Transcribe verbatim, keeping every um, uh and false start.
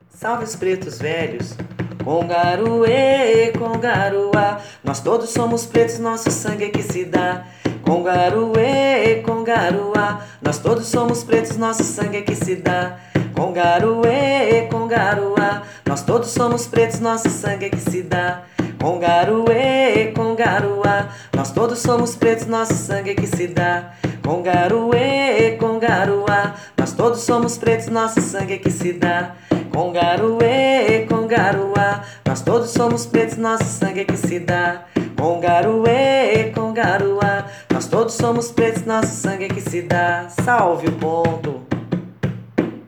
Salve os pretos velhos, Congaruê, Congaruá. Nós todos somos pretos, nosso sangue é que se dá. Congaruê, Congaruá. Nós todos somos pretos, nosso sangue é que se dá. Congaruê, Congaruá. Nós todos somos pretos, nosso sangue é que se dá. Congaruê, Congaruá. Nós todos somos pretos, nosso sangue é que se dá. Congaruê, Congaruá. Nós todos somos pretos, nosso sangue é que se dá. Congaruê, Congaruá. Nós todos somos pretos, nosso sangue é que se dá. Congaruê, Congaruá. Nós todos somos pretos, nosso sangue é que se dá. Salve o ponto.